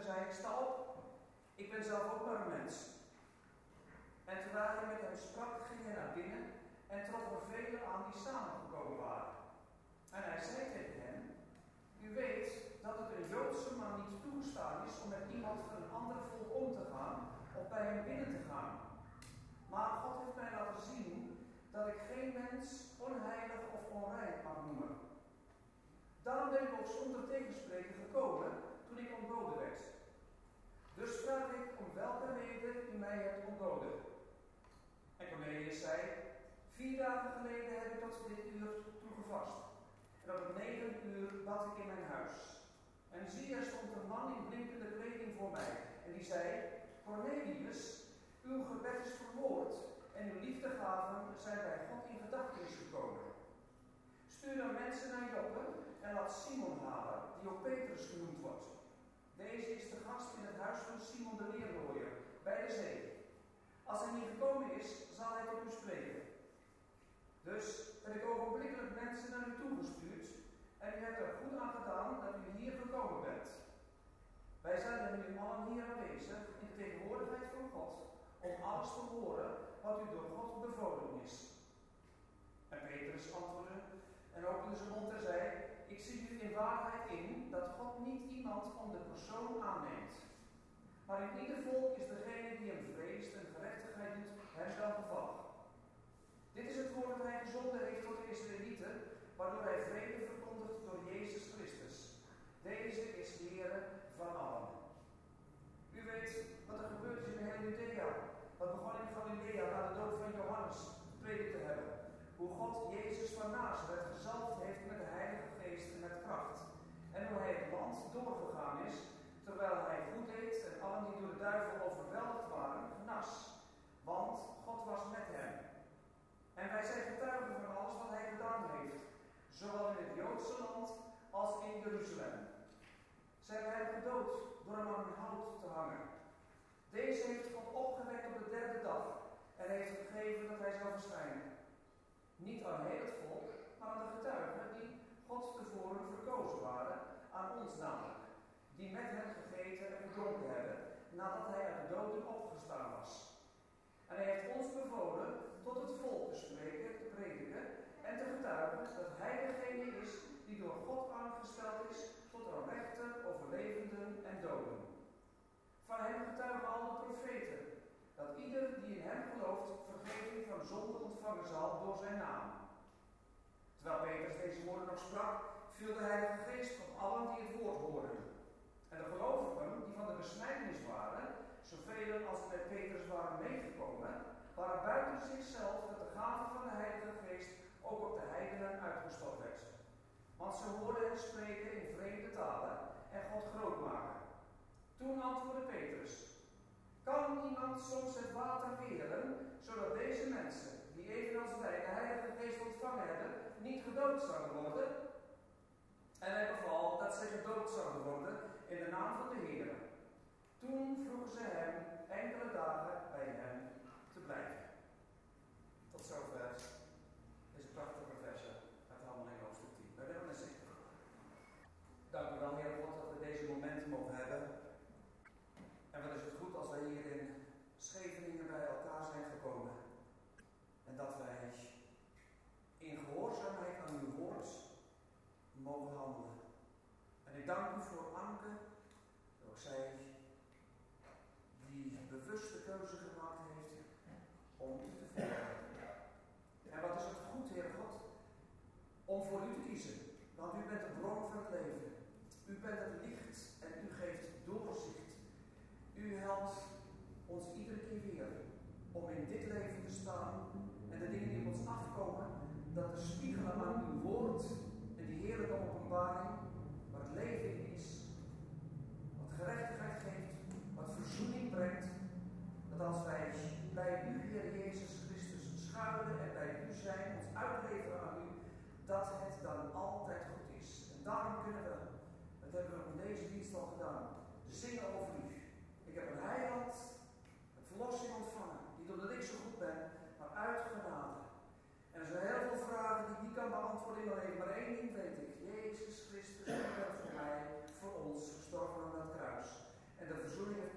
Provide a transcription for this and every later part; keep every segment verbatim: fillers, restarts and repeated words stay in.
en zei: sta op, ik ben zelf ook maar een mens. En terwijl hij met hem sprak, ging hij naar binnen en trof er velen aan die samengekomen waren. En hij zei tegen hen: u weet dat het een Joodse man niet toegestaan is om met iemand van een ander volk om te gaan of bij hem binnen te gaan. Maar God heeft mij laten zien dat ik geen mens onheilig of onrein mag noemen. Daarom ben ik ook zonder tegenspreken gekomen toen ik ontboden werd. Dus vraag ik om welke reden u mij hebt ontboden. En Cornelius zei: vier dagen geleden heb ik tot dit uur toegevast. En op het negen uur bad ik in mijn huis. En zie, er stond een man in blinkende kleding voor mij. En die zei: Cornelius, uw gebed is verhoord en uw liefdegaven zijn bij God in gedachtenis gekomen. Stuur dan mensen naar Joppe en laat Simon halen, die ook Petrus genoemd wordt. Deze is de gast in het huis van Simon de leerlooier, bij de zee. Als hij niet gekomen is, zal hij tot u spreken. Dus heb ik ogenblikkelijk mensen naar u toegestuurd en u hebt er goed aan gedaan dat u hier gekomen bent. Wij zijn er nu allen hier aanwezig in de tegenwoordigheid van God om alles te horen wat u door God bevolen is. En Petrus antwoordde en opende zijn mond en zei: ik zie u in waarheid in dat God niet iemand om de persoon aanneemt. Maar in ieder volk is degene die hem vreest en gerechtigheid doet, hem wel gevallig. Dit is het woord dat hij gezonden heeft tot de Israëlieten, waardoor hij vrede verkondigt door Jezus Christus. Deze is de Heer van allen. U weet wat er gebeurd is in heel Judea. Wat begon in Galilea na de dood van Johannes gepredikt te hebben. Hoe God Jezus van Nazareth gezalfd heeft met de Heilige Geest en met kracht. En hoe hij het land doorgegaan is, terwijl hij goed deed en allen die door de duivel overweldigd waren, genas. Want God was met hem. En wij zijn getuigen van alles wat hij gedaan heeft, zowel in het Joodse land als in Jeruzalem. Zij hebben hem gedood door hem aan een hout te hangen. Deze heeft God opgewekt op de derde dag en heeft gegeven dat hij zou verschijnen. Niet aan heel het volk, maar aan de getuigen die God tevoren verkozen waren, aan ons namelijk, die met hem gegeten en gedronken hebben, nadat hij uit de doden opgestaan was. En hij heeft ons bevolen tot het volk te spreken, te prediken en te getuigen dat hij degene is die door God aangesteld is tot een rechter over levenden en doden. Van hem getuigen al de profeten, dat ieder die in hem gelooft vergeving van zonde ontvangen zal door zijn naam. Terwijl Petrus deze woorden nog sprak, viel de Heilige Geest op allen die het woord hoorden. En de gelovigen die van de besnijdenis waren, zoveel als met Petrus waren meegekomen, waren buiten zichzelf dat de gave van de Heilige Geest ook op de heidenen uitgestort werd. Want ze hoorden hen spreken in vreemde talen en God groot maken. Toen antwoordde Petrus: kan iemand soms het water weren, zodat deze mensen, die evenals wij de Heilige Geest ontvangen hebben, niet gedood zouden worden? En hij beval dat zij gedood zouden worden in de naam van de Heer. Toen vroegen ze hem enkele dagen bij hem te blijven. Tot zover deze prachtige versen uit Handelingen hoofdstuk tien. Wij willen eens zeggen: dank u wel, Heer God, dat we deze momenten mogen hebben. En wat is het goed als wij hier in Scheveningen bij elkaar zijn gekomen. En dat wij in gehoorzaamheid aan uw woord mogen handelen. En ik dank u voor Anke, ook zij die bewuste keuze gemaakt heeft om u te volgen. En wat is het goed, Heer God, om voor u te kiezen. Want u bent de bron van het leven. U bent het licht en u geeft doorzicht. U helpt ons iedere keer weer om in dit leven te staan en de dingen die op ons afkomen, dat te spiegelen aan uw woord en die heerlijke openbaring, wat het leven in is, wat gerechtigheid geeft, wat verzoening brengt, dat als wij bij u, Heer Jezus Christus, schuilen en bij u zijn, ons uitleveren aan u, dat het dan altijd goed is. En daarom kunnen we, dat hebben we in deze dienst al gedaan, zingen over u. Ik heb een heiland, een verlossing ontvangen, niet omdat ik zo goed ben, maar uit genade. En er zijn heel veel vragen die ik niet kan beantwoorden in mijn leven, maar één ding weet ik: Jezus Christus is voor mij, voor ons, gestorven aan dat kruis.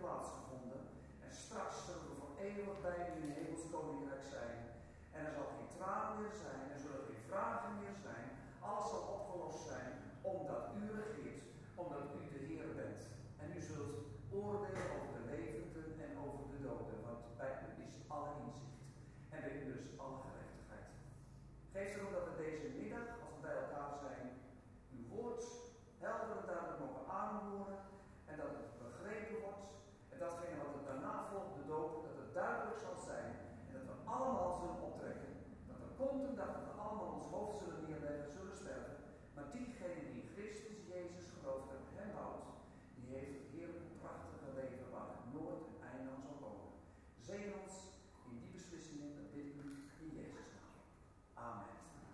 plaatsgevonden. En straks zullen we voor eeuwig bij u in het hemels koninkrijk zijn. En er zal geen traan meer zijn, er zullen geen vragen meer zijn. Alles zal opgelost zijn, omdat u regeert, omdat u de Heer bent. En u zult oordelen over de levenden en over de doden, want bij u is alle inzicht. En bij u is alle gerechtigheid. Geef erom dat we deze middag, als we bij elkaar zijn, uw woord helder en duidelijk mogen aanhoren. En dat het begrepen wordt. En datgene wat er daarna volgt, de doop, dat het duidelijk zal zijn. En dat we allemaal zullen optrekken. Dat er komt een dag dat we allemaal ons hoofd zullen neerleggen, zullen sterven. Maar diegene die in Christus Jezus gelooft en op hem houdt, die heeft het heerlijke, prachtige leven waar het nooit een einde aan zal komen. Zegen ons in die beslissingen, dat bid ik u in Jezus' naam. Amen.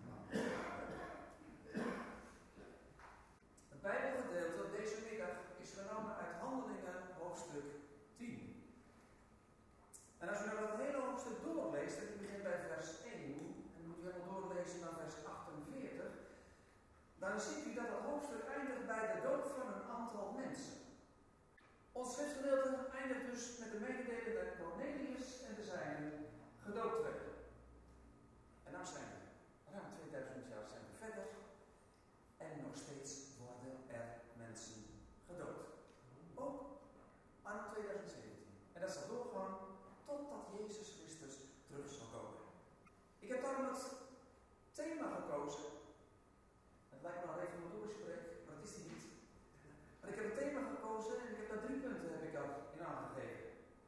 Het Bijbelgedeelte deze middag is genomen uit Handelingen hoofdstuk tien. En als u nou dat hele hoofdstuk doorleest, en ik begin bij vers één, en moet u helemaal doorlezen naar vers achtenveertig, dan ziet u dat het hoofdstuk eindigt bij de doop van een aantal mensen. Ons schriftgedeelte eindigt dus met de mededeling dat Cornelius en de zijnen gedoopt werden. En nou zijn we ruim tweeduizend jaar zijn we verder en nog steeds worden er mensen gedoopt. Ook aan tweeduizend zeventien. En dat zal doorgaan totdat Jezus Christus terug zal komen. Ik heb daarom het thema gekozen. Het lijkt me een reformatorisch spreek, maar dat is die niet. Maar ik heb het thema gekozen en ik heb daar drie punten heb ik in aangegeven.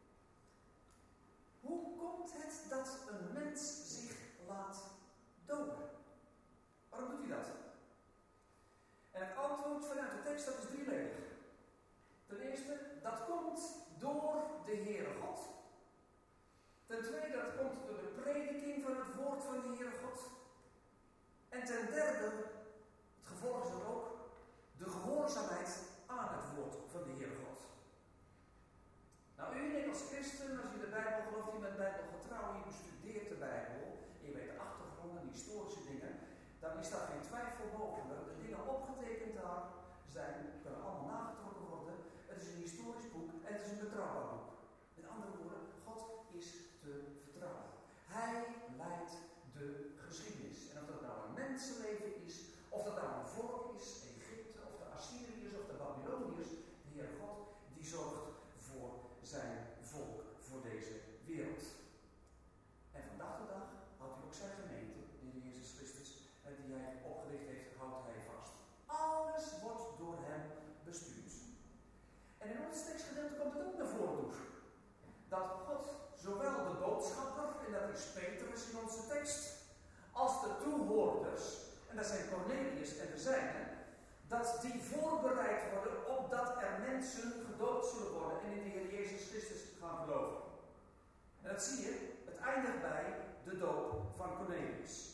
Hoe komt het dat een mens zich laat dopen? Waarom doet hij dat? En het antwoord vanuit de tekst dat is drieledig. Ten eerste, dat komt door de Heere God. Ten tweede, dat komt door de prediking van het woord van de Heere God. En ten derde, het gevolg is dan ook de gehoorzaamheid aan het woord van de Heere God. Nou, u en ik als christen, als u de Bijbel gelooft, u bent Bijbelgetrouw, je bestudeert de Bijbel, en je weet de achtergronden, de historische dingen, dan is daar geen twijfel mogelijk. De dingen opgetekend daar zijn, kunnen allemaal nagetrokken worden. Het is een historisch boek en het is een betrouwbaar boek. Met andere woorden, God is te vertrouwen. Hij leidt de geschiedenis. En of dat nou een mensenleven is, of dat nou een volk is, Egypte, of de Assyriërs, of de Babyloniërs, de Heer God, die zorgt voor zijn volk, voor deze wereld. En van dag tot dag houdt hij ook zijn gemeente, de Heer Jezus Christus, die hij opgericht heeft, houdt hij vast. Alles wordt door hem bestuurd. En in ons tekstgedeelte komt het ook naar voren toe. Dat God zowel de boodschapper, en dat is Petrus in onze tekst, als de toehoorders, en dat zijn Cornelius en de zijnen, dat die voorbereid worden opdat er mensen gedoopt zullen worden en in de Heer Jezus Christus gaan geloven. En dat zie je, het eindigt bij de doop van Cornelius.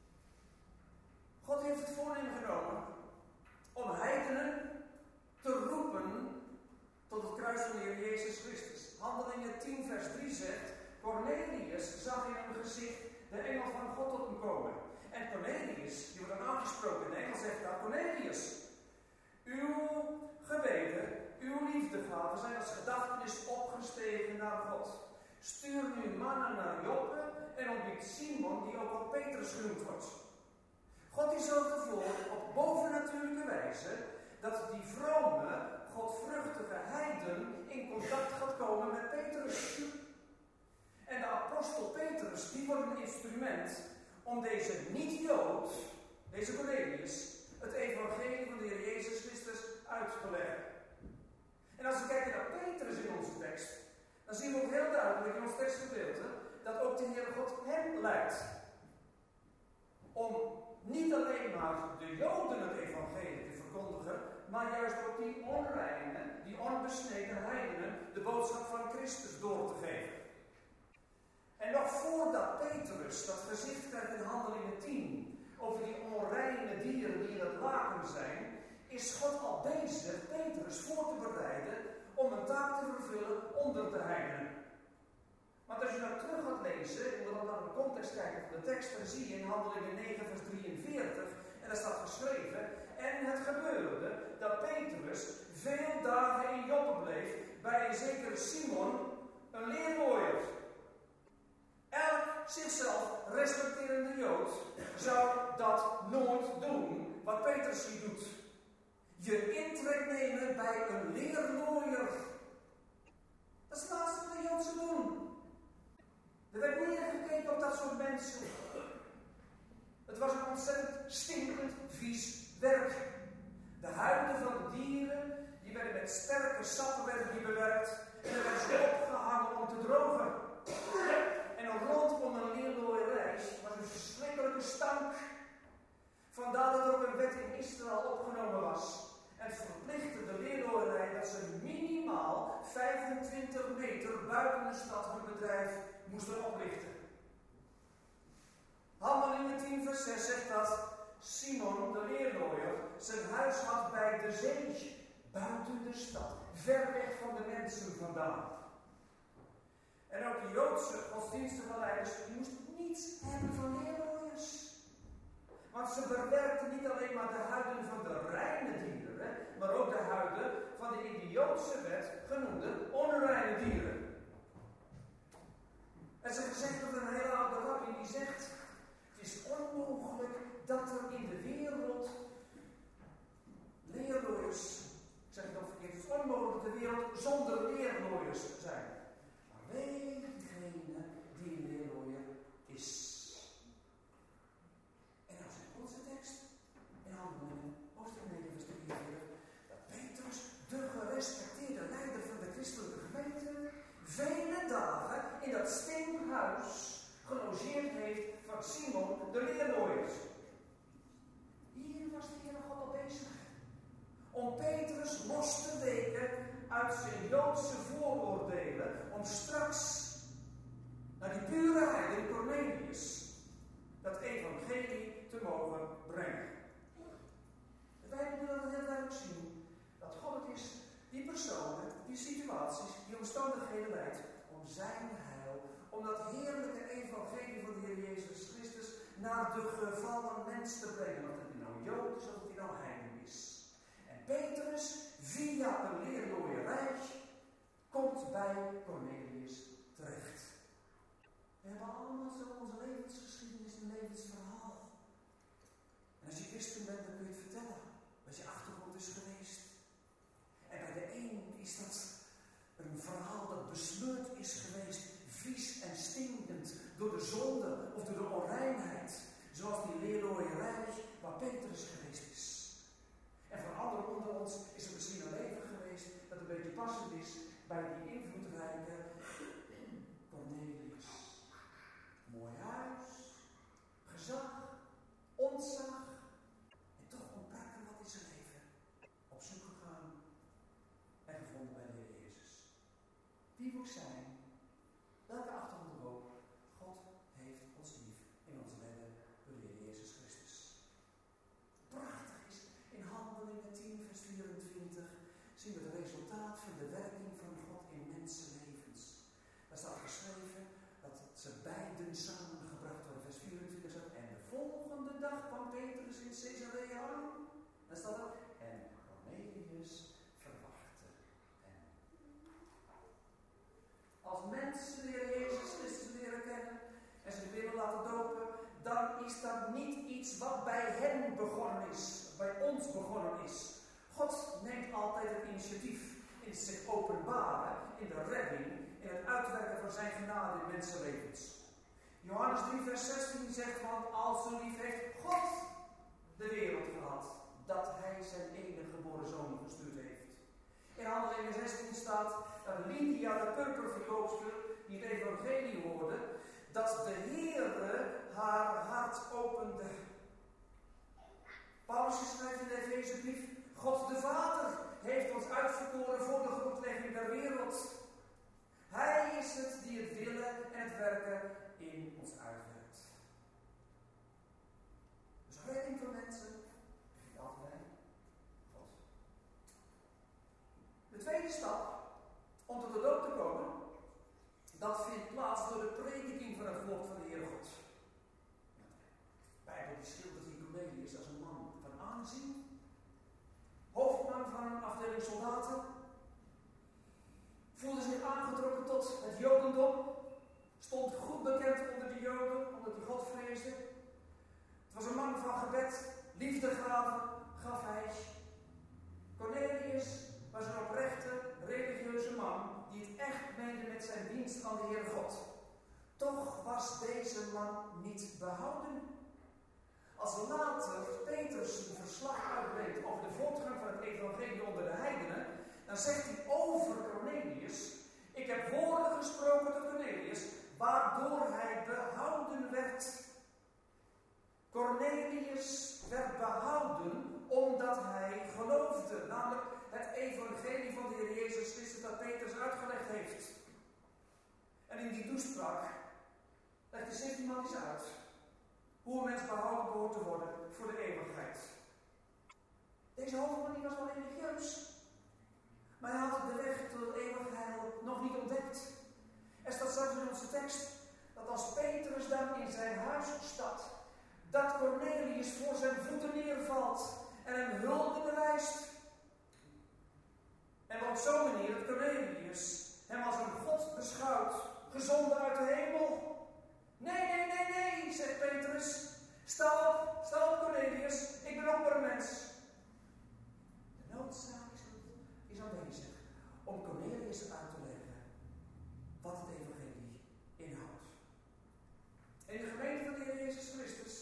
God heeft het voornemen genomen om heidenen te roepen tot het kruis van de Heer Jezus Christus. Handelingen tien vers drie zegt, Cornelius zag in een gezicht de engel van God tot hem komen. En Cornelius, die wordt dan aangesproken in de engel, zegt daar, Cornelius, uw gebeden, uw liefdegaven zijn als gedachtenis opgestegen naar God. Stuur nu mannen naar Joppe en ontbied Simon, die ook al Petrus genoemd wordt. God die zorgt ervoor op bovennatuurlijke wijze dat die vrome, godvruchtige heiden in contact gaat komen met Petrus. En de apostel Petrus, die wordt een instrument om deze niet-Jood, deze Cornelius, het evangelie van de Heer Jezus Christus uit te leggen. En als we kijken naar Petrus in onze tekst, dan zien we ook heel duidelijk in ons tekstgedeelte dat ook de Heer God hem leidt. Om niet alleen maar de Joden het evangelie te verkondigen, maar juist ook die onreine, die onbesneden heidenen de boodschap van Christus door te geven. En nog voordat Petrus dat gezicht krijgt in Handelingen tien, over die onreine dieren die in het laken zijn, is God al bezig Petrus voor te bereiden om een taak te vervullen onder de heidenen. Maar als je nou terug gaat lezen, en we dan naar de context kijken van de tekst, dan zie je in Handelingen negen vers drieënveertig, en daar staat geschreven, en het gebeurde dat Petrus veel dagen in Joppe bleef, bij een zekere Simon, een leerlooier. Elk zichzelf respecterende Jood zou dat nooit doen wat Petrus hier doet. Je intrek nemen bij een leerlooier. Dat is het laatste wat de Joodse doen. Er werd neergekeken op dat soort mensen. Het was een ontzettend stinkend, vies werk. De huiden van de dieren, die werden met sterke sappen werden die bewerkt. En er werden ze opgehangen om te drogen. En rondom een leerlooierij was een verschrikkelijke stank. Vandaar dat er ook een wet in Israël opgenomen was. En verplichtte de leerlooierij dat ze minimaal vijfentwintig meter buiten de stad hun bedrijf moesten oprichten. Handelingen tien vers zes zegt dat Simon, de leerlooier, zijn huis had bij de zee, buiten de stad, ver weg van de mensen vandaan. En ook de Joodse godsdienstige leiders moesten niets hebben van leerlooiers. Want ze bewerkten niet alleen maar de huiden van de reine dieren, maar ook de huiden van de in de Joodse wet genoemde onreine dieren. En ze gezegd dat een hele oude rabbi die zegt, het is onmogelijk dat er in de wereld leerlooiers, ik zeg het ook verkeerd, het is onmogelijk dat de wereld zonder leerlooiers zijn. Maar weet diegene die een leerlooier is. En dan zegt onze tekst in Handelingen, hoofdstuk negen vers drieënveertig, dat Petrus, de gerespecteerde leider van de christelijke gemeente, vele dagen in dat steenhuis gelogeerd heeft van Simon de leerlooier. Hier was de Heer God al bezig om Petrus los te weken uit zijn Joodse vooroordelen, om straks naar die pure heilige Cornelius dat evangelie te mogen brengen. Wij willen dat heel duidelijk zien, dat God het is die personen, die situaties, die omstandigheden leidt om zijn heil, om dat heerlijke evangelie van de Heer Jezus Christus naar de gevallen mens te brengen, of het nou Jood is of het nou heiden is. En Petrus, via een leerlooierij, komt bij Cornelius terecht. We hebben allemaal zo onze levensgeschiedenis, een levensverhaal. En als je christen bent, dan kun je het vertellen wat je achtergrond is geweest. En bij de een is dat een verhaal dat besmeurd is geweest, vies en stinkend, door de zonde of door de onreinheid. Zoals die leerlooierij waar Petrus geweest is. En voor anderen onder ons is er misschien een leven geweest dat een beetje passend is bij die invloedrijke Cornelius. Mooi huis, gezag, ontzag. En toch ontbrak er wat in zijn leven. Op zoek gegaan en gevonden bij de Heer Jezus. Wie we ook zijn, welke achtergrond ook, God heeft ons lief in ons redden door de Heer Jezus Christus. Prachtig is, in Handelingen tien vers vierentwintig zien we het resultaat van de werking van God in mensenlevens. Daar staat geschreven dat ze beiden samengebracht worden. Vers vierentwintig zegt, en de volgende dag kwam Petrus in Caesarea aan. Dan staat er, en Cornelius verwachtte hem. Als mensen de Heer Jezus Christus leren kennen en zich willen laten dopen, dan is dat niet iets wat bij hen begonnen is, bij ons begonnen is. God neemt altijd het initiatief in zich openbaren, in de redding, in het uitwerken van zijn genade in mensenlevens. Johannes drie vers zestien zegt, want als zo lief heeft God de wereld gehad, dat hij zijn enige geboren zoon gestuurd heeft. In Handelingen zestien staat dat Lydia, de purperverkoopster, die het evangelie hoorde, dat de Heere haar hart opende. Paulus schrijft in de Efezebrief, God de Vader heeft ons uitverkoren voor de grondlegging der wereld. Hij is het die het willen en het werken in ons uitwerkt. Dus redding van mensen begint altijd bij God. De tweede stap om tot de doop te komen, dat vindt plaats door de prediking van het woord van de Heere God. De Bijbel die schildert hier Cornelius als een man van aanzien, hoofdman van een afdeling soldaten. Liefde gaven, gaf hij. Cornelius was een oprechte, religieuze man die het echt meende met zijn dienst aan de Heere God. Toch was deze man niet behouden. Als later Petrus een verslag uitbrengt over de voortgang van het evangelie onder de heidenen, dan zegt hij over Cornelius: ik heb woorden gesproken tot Cornelius, waardoor hij behouden werd. Cornelius werd behouden omdat hij geloofde, namelijk het evangelie van de Heer Jezus Christus dat Petrus uitgelegd heeft. En in die toespraak legt hij systematisch uit hoe een mens behouden behoort te worden voor de eeuwigheid. Deze hoofdman was wel religieus, maar hij had de weg tot het eeuwig heil nog niet ontdekt. Er staat zelfs in onze tekst dat als Petrus dan in zijn huis staat, dat Cornelius voor zijn voeten neervalt en hem hulde bewijst. En op zo'n manier dat Cornelius hem als een God beschouwt, gezonden uit de hemel. Nee, nee, nee, nee, zegt Petrus. Sta op, sta op Cornelius, ik ben ook maar een mens. De noodzaak is, is aanwezig om Cornelius uit te leggen wat het evangelie inhoudt. In de gemeente van de Heer Jezus Christus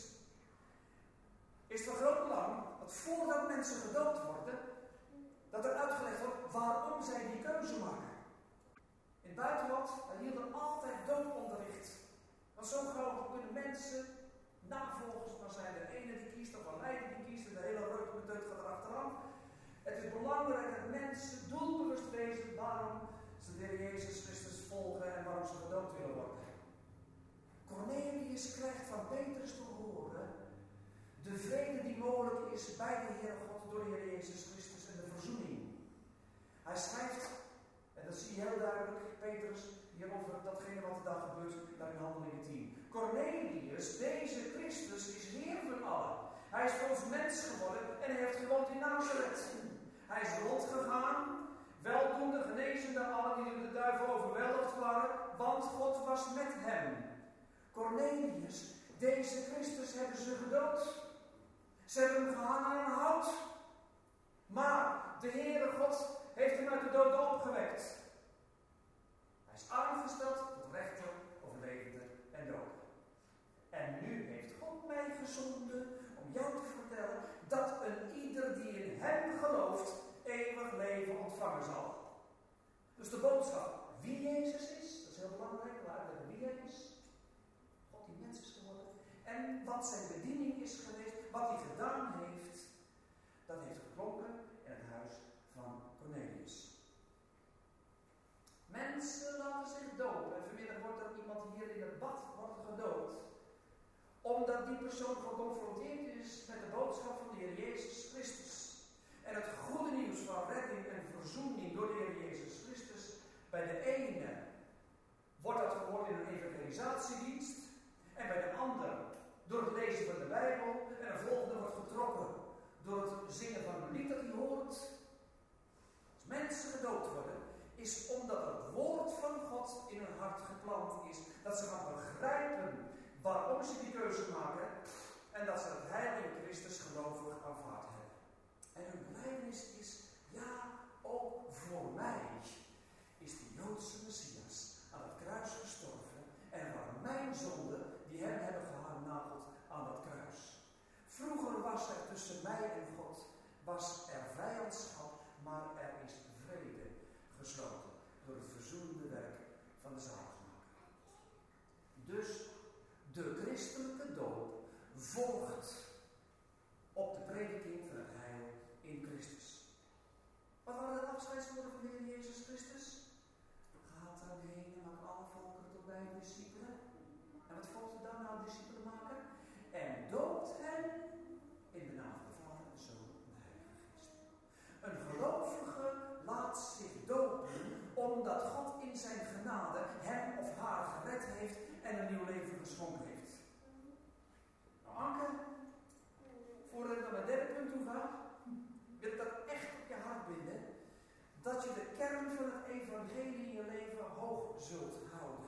is het van groot belang dat voordat mensen gedoopt worden, dat er uitgelegd wordt waarom zij die keuze maken. In het buitenland hielden altijd dooponderricht. Want zo gauw kunnen mensen navolgers maar zijn. De ene die kiest of een leider die kiest en de hele reutemeteut gaat erachteraan. Het is belangrijk dat mensen doelbewust wezen waarom ze de Heer Jezus Christus volgen en waarom ze gedoopt willen worden. Cornelius krijgt van Petrus te horen de vrede die mogelijk is bij de Heere God door de Heer Jezus Christus en de verzoening. Hij schrijft, en dat zie je heel duidelijk, Petrus, hier over datgene wat er daar gebeurt, daar in Handelingen tien. Cornelius, deze Christus, is Heer van allen. Hij is voor ons mens geworden en hij heeft gewoond in Nazareth. Hij is rondgegaan, weldoende, genezende allen die door de duivel overweldigd waren, want God was met hem. Cornelius, deze Christus hebben ze gedood. Ze hebben hem gehangen aan een hout. Maar de Heere God heeft hem uit de dood opgewekt. Hij is aangesteld tot rechter over levenden en doden. En nu heeft God mij gezonden om jou te vertellen dat een ieder die in hem gelooft eeuwig leven ontvangen zal. Dus de boodschap wie Jezus is, dat is heel belangrijk, uitleggen wie hij is. God die mens is geworden. En wat zijn bediening is geweest, wat hij gedaan heeft, dat heeft geklonken in het huis van Cornelius. Mensen laten zich dopen. En vanmiddag wordt er iemand hier in het bad wordt gedoopt. Omdat die persoon geconfronteerd is met de boodschap van de Heer Jezus Christus. En het goede nieuws van redding en verzoening door de Heer Jezus Christus. Bij de ene wordt dat gehoord in een evangelisatiedienst. En bij de ander door het lezen van de Bijbel. En de volgende wordt getrokken door het zingen van een lied dat hij hoort. Als mensen gedoopt worden, is omdat het woord van God in hun hart geplant is. Dat ze gaan begrijpen waarom ze die keuze maken. En dat ze het heil in Christus gelovig aanvaard hebben. En hun belijdenis is, ja, ook voor mij is de Joodse Messias aan het kruis gestorven. En waren mijn zonden die hem hebben genageld aan dat kruis. Vroeger was er tussen mij en God, was er vijandschap, maar er is vrede gesloten door het verzoenende werk van de zaligmaker. Dus de christelijke doop volgt op de prediking van het heil in Christus. Wat waren de afscheidswoorden van de Heer Jezus Christus? Gaat daarheen en maak alle volkeren tot mijn discipelen. En wat volgt er dan nou discipelen maken? En doopt hen in de naam van de Vader en de Zoon en de Heilige Geest. Een gelovige laat zich dopen omdat God in zijn genade hem of haar gered heeft en een nieuw leven geschonken heeft. Nou Anke, voordat ik naar mijn derde punt toe ga, wil ik dat echt op je hart binden, dat je de kern van het evangelie in je leven hoog zult houden.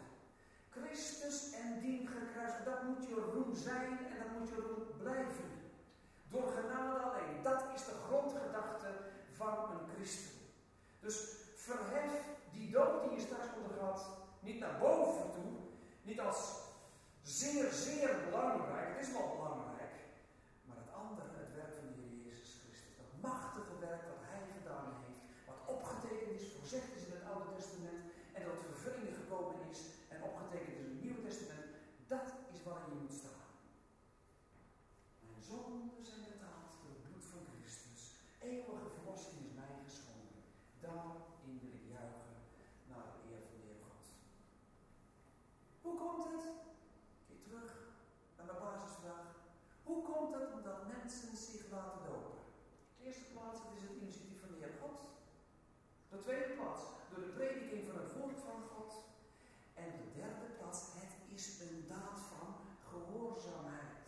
Christus en dien gekruisigd, dat moet je roem zijn en dat moet je roem blijven. Door genade alleen. Dat is de grondgedachte van een christen. Dus verhef die dood die je straks ondergaat niet naar boven toe. Niet als zeer, zeer belangrijk. Het is wel belangrijk. Maar het andere, het werk van de Heer Jezus Christus. Dat machtige werk wat Hij gedaan heeft. Wat opgetekend is, voorzegd is in het Oude Testament. En dat vervulling gekomen is en opgetekend is in het Nieuwe Testament. Dat is waarin je moet staan. Mijn zonden zijn betaald door het bloed van Christus. Eeuwige verlossing is mij geschonken. Daarin wil ik juichen naar de eer van de Heer God. Hoe komt het? Keer terug naar mijn basisvraag. Hoe komt het dat mensen zich laten dopen? In de eerste plaats, het is het initiatief van de Heer God. Op de tweede plaats, door de prediking van het woord van God. En de derde plaats, het is een daad van gehoorzaamheid.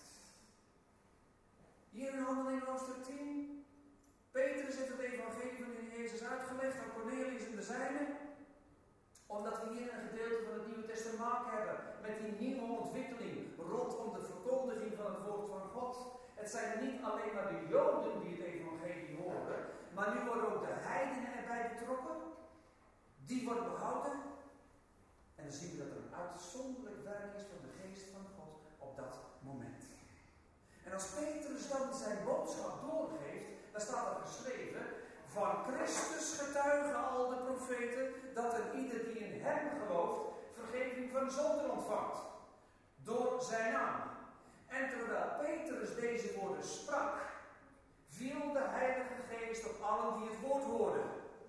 Hier in Handelingen hoofdstuk tien. Petrus heeft het evangelie van de Heer Jezus uitgelegd aan Cornelius en de zijnen. Omdat we hier een gedeelte van het Nieuwe Testament te maken hebben met die nieuwe ontwikkeling rondom de verkondiging van het woord van God. Het zijn niet alleen maar de Joden die het evangelie horen, maar nu worden ook de heidenen erbij betrokken. Die worden behouden. En dan zien we dat er een uitzonderlijk werk is van de geest van God op dat moment. En als Petrus dan zijn boodschap doorgeeft, dan staat er geschreven: van Christus getuigen al de profeten dat er ieder die in hem gelooft vergeving van zonden ontvangt. Door zijn naam. En terwijl Petrus deze woorden sprak, viel de Heilige Geest op allen die het woord hoorden.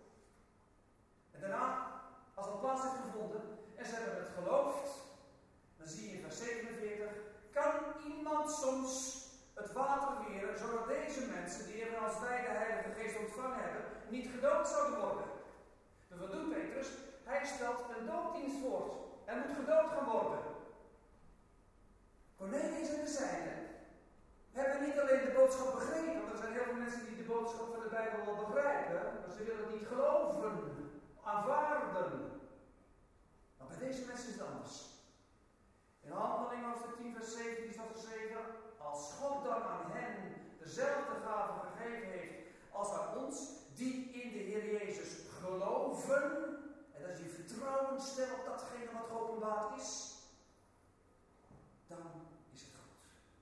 En daarna, als het plaats heeft gevonden en ze hebben het geloofd, dan zie je in vers zevenenveertig, kan iemand soms het water weren, zodat deze mensen, die even als wij de Heilige Geest ontvangen hebben, niet gedoopt zouden worden. Dus wat doet Petrus? Hij stelt een doopdienst voor. Er moet gedoopt gaan worden. Cornelius en de zijnen hebben niet alleen de boodschap begrepen, want er zijn heel veel mensen die de boodschap van de Bijbel wel begrijpen, maar ze willen het niet geloven, aanvaarden. Maar bij deze mensen is het anders. In Handelingen hoofdstuk tien vers zeventien staat geschreven: als God dan aan hen dezelfde gave gegeven heeft als aan ons, die in de Heer Jezus geloven, en als je vertrouwen stelt op datgene wat geopenbaard is, dan is het goed.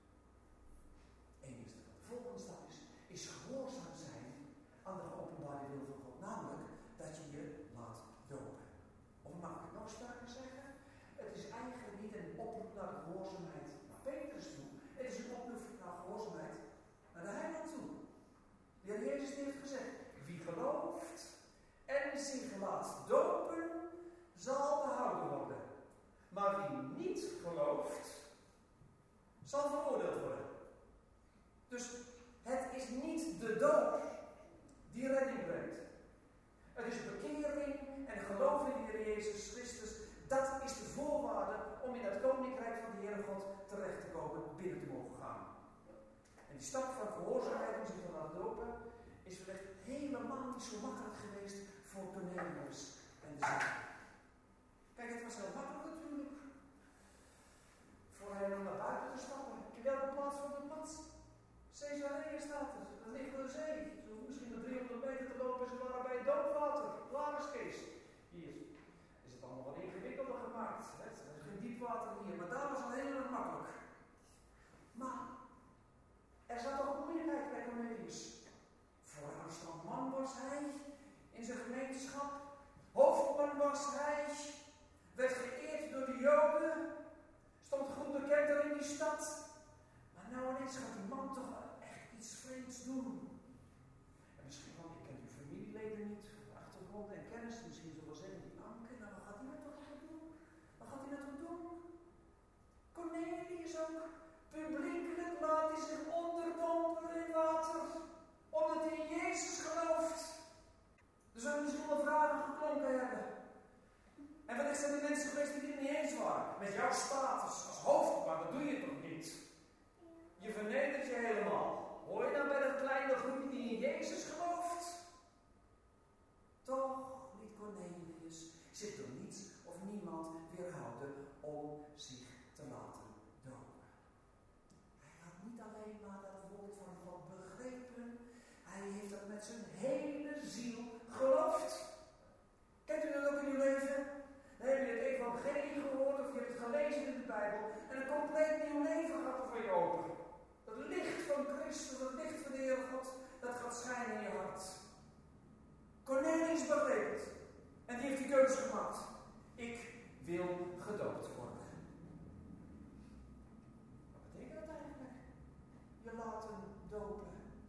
Eén is dat. De volgende stap is, is gehoorzaam zijn aan de geopenbaarde wil van God, namelijk dat je je laat dopen. Of mag ik het nog sterker zeggen? Het is eigenlijk niet een oproep naar de gehoorzaamheid naar Petrus toe. Het is een oproep naar gehoorzaamheid naar de Heiland toe. De Heer Jezus heeft gezegd: wie gelooft en zich laat dopen, zal behouden worden. Maar wie niet gelooft, zal veroordeeld worden. Dus het is niet de doop die redding brengt. Het is bekering en geloof in de Heer Jezus Christus. Dat is de voorwaarde om in het koninkrijk van de Heere God terecht te komen, binnen te mogen gaan. En die stap van gehoorzaamheid om zich te laten dopen is wellicht helemaal niet zo makkelijk geweest voor Cornelius en de zijnen. Kijk, het was heel makkelijk natuurlijk voor hen om naar buiten te stappen. In welke plaats van de plaats? Caesarea staat er. Dat ligt aan de zee. Ze hoeven misschien nog driehonderd meter te lopen. Ze waren bij het doopwater. Klaar is Kees. Hier is het allemaal wat ingewikkelder gemaakt. Hè? Er is geen diepwater hier, maar daar was het heel erg makkelijk. Maar er zat ook een moeilijkheid bij Cornelius. Vooraanstaand man was hij in zijn gemeenschap. Hoofdman was hij. Werd geëerd door de Joden. Stond goed bekend er in die stad. Maar nou ineens gaat die man toch echt iets vreemds doen. En misschien wel, je kent uw familieleden niet, achtergronden en kennis. Misschien zullen we zeggen, die Anke, nou wat gaat hij nou toch gaan doen? Wat gaat hij nou toch doen? Cornelius ook. Publiekelijk laat hij zich onderdompelen in water. Omdat hij in Jezus gelooft. Er zullen misschien wel vragen geklonken hebben. En wellicht zijn er mensen geweest die het niet eens waren. Met jouw status als hoofdman, dat doe je toch niet? Je vernedert je helemaal. Hoor je dan bij dat kleine groepje die in Jezus gelooft? Toch liet Cornelius zich door niets of niemand weerhouden om zich te laten dopen. Hij had niet alleen maar dat woord van God En een compleet nieuw leven gaat er voor je open. Dat licht van Christus, dat licht van de Heere God, dat gaat schijnen in je hart. Cornelius begreep het. En die heeft die keuze gemaakt. Ik wil gedoopt worden. Wat betekent dat eigenlijk? Je laten dopen.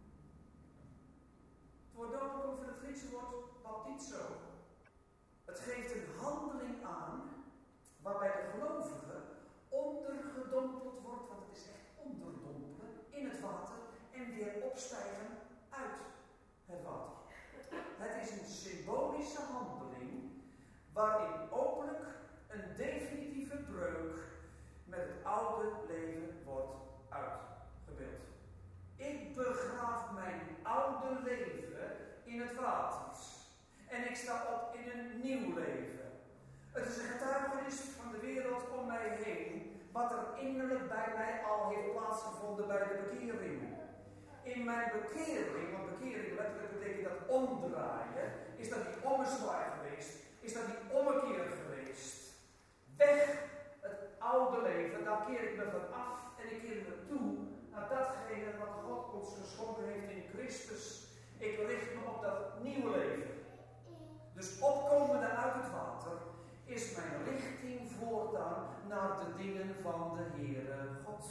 Het woord dopen komt van het Griekse woord baptizo. Het geeft een handeling aan waarbij de gelovige ondergedompeld wordt, want het is echt onderdompelen in het water en weer opstijgen uit het water. Het is een symbolische handeling waarin openlijk een definitieve breuk met het oude leven wordt uitgebeeld. Ik begraaf mijn oude leven in het water en ik sta op in een nieuw leven. Het is een getuigenis van de wereld om mij heen, wat er innerlijk bij mij al heeft plaatsgevonden bij de bekering. In mijn bekering, want bekering letterlijk betekent dat omdraaien, is dat die ommezwaai geweest, is dat die ommekeer geweest. Weg het oude leven, daar keer ik me van af en ik keer me toe naar datgene wat God ons geschonken heeft in Christus. Ik richt me op dat nieuwe leven. Dus opkomende uit het water is mijn richting voortaan naar de dingen van de Heere God.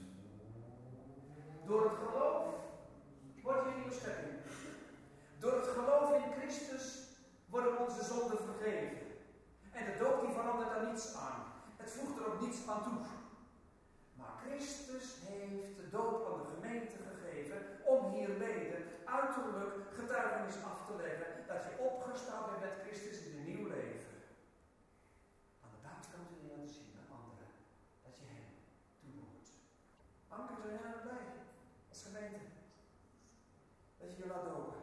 Door het geloof word je een nieuwe schepping. Door het geloof in Christus worden onze zonden vergeven. En de doop die verandert daar niets aan. Het voegt er ook niets aan toe. Maar Christus heeft de doop aan de gemeente gegeven om hiermee uiterlijk getuigenis af te leggen dat je opgestaan bent met Christus in een nieuw leven. Aan de buitenkant wil je laten zien aan anderen dat je hem toebehoort. Anker, zijn jij er blij als gemeente? Dat je je laat dopen.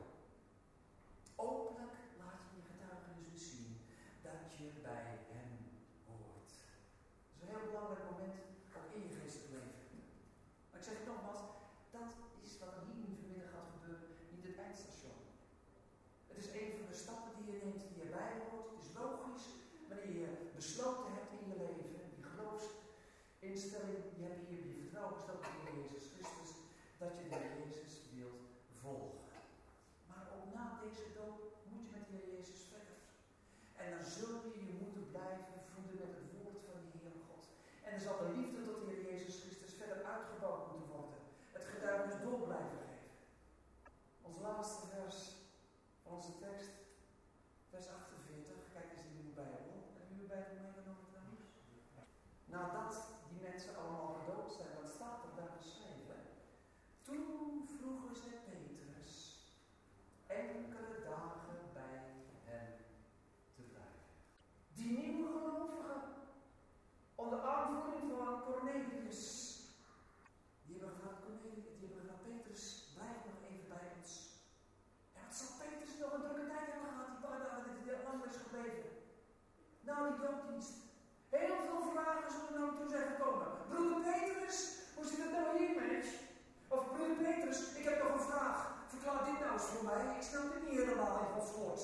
Openlijk laat je je getuigenis zien dat je bij hem hoort. Dat is een heel belangrijk moment ook in je geestelijk leven. Maar ik zeg het nogmaals, dat is wat er hier nu vanmiddag gaat gebeuren, niet het eindstation. Het is een van de stappen die je neemt, die erbij hoort. Het is logisch wanneer je besloten hebt in je leven, die geloofsinstelling, je hebt hier je vertrouwen gesteld in Jezus Christus, dat je de Heer Jezus wilt volgen. Maar ook na deze doop moet je met de Heer Jezus verder. En dan zul je je moeten blijven voeden met het woord van de Heere God. En dan zal de liefde tot de Heer Jezus Christus verder uitgebouwd moeten worden. Het getuigenis door blijven geven. Ons laatste vers van onze tekst, vers achtenveertig. Kijk eens in uw Bijbel. Hebben jullie Bijbel meegenomen trouwens? Nadat die mensen allemaal gedood zijn, wat staat er daar geschreven? Toen vroegen ze Petrus enkele dagen bij hen te blijven. Die nieuwe gelovigen, onder aanvoering van Cornelius, die hebben gevraagd, Cornelius, die hebben gevraagd, Petrus, blijf nog even bij ons. En wat zal Petrus nog een drukke tijd hebben gehad, die paar dagen dat hij lang is gebleven? Nou, die doopdienst. Heel veel vragen zullen naar hem toe zijn gekomen. Broeder Petrus, hoe zit het nou hier met je? Of broeder Petrus, ik heb nog een vraag. Verklaar dit nou eens voor mij. Ik snap dit niet helemaal in Gods woord.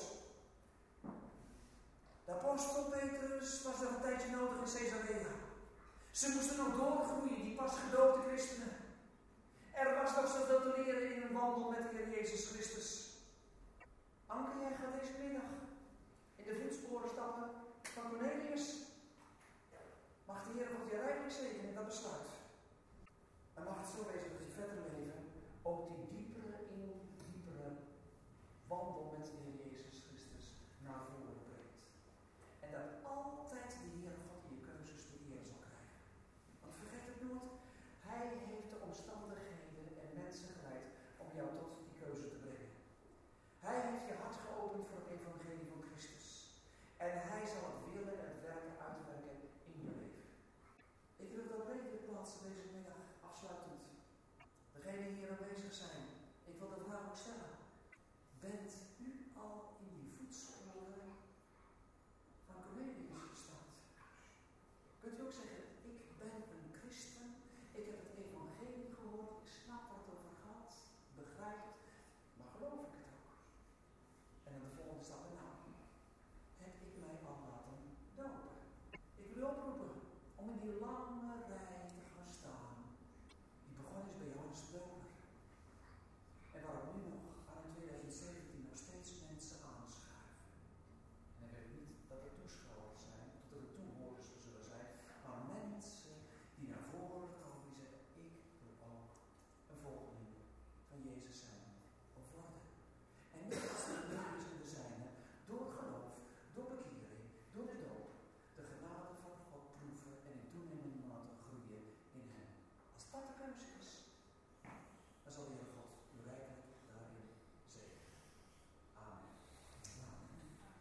De apostel Petrus was nog een tijdje nodig in Caesarea. Ze moesten nog doorgroeien, die pas gedoopte christenen. Er was nog zoveel te leren in een wandel met de Heer Jezus Christus. Anke, jij gaat deze middag in de voetsporen stappen van Cornelius. Mag de Heer God je rijkelijk zegenen in dat besluit. En mag het zo wezen dat je verder leven ook die diepere in diepere wandel met de Heer Jezus Christus naar voren brengt. En dat altijd de Heer God in je keuzes de eer zal krijgen. Want vergeet het nooit, Hij heeft de omstandigheden en mensen geleid om jou tot die keuze te brengen. Hij heeft je hart geopend voor het evangelie van Christus. En Hij zal het willen en het werken uitwerken in je leven. Ik wil dat redelijk plaatsen deze middag, afsluitend. Degenen die hier aanwezig zijn, ik wil de vraag ook stellen. Bent u al in die voetsporen van Cornelius gestapt? Kunt u ook zeggen, ik ben een christen, ik heb het evangelie gehoord, ik snap wat het over gaat, begrijp het, maar geloof ik het ook? En dan de volgende stap, nou, heb ik mij al laten dopen? Ik wil u oproepen om in die lange rij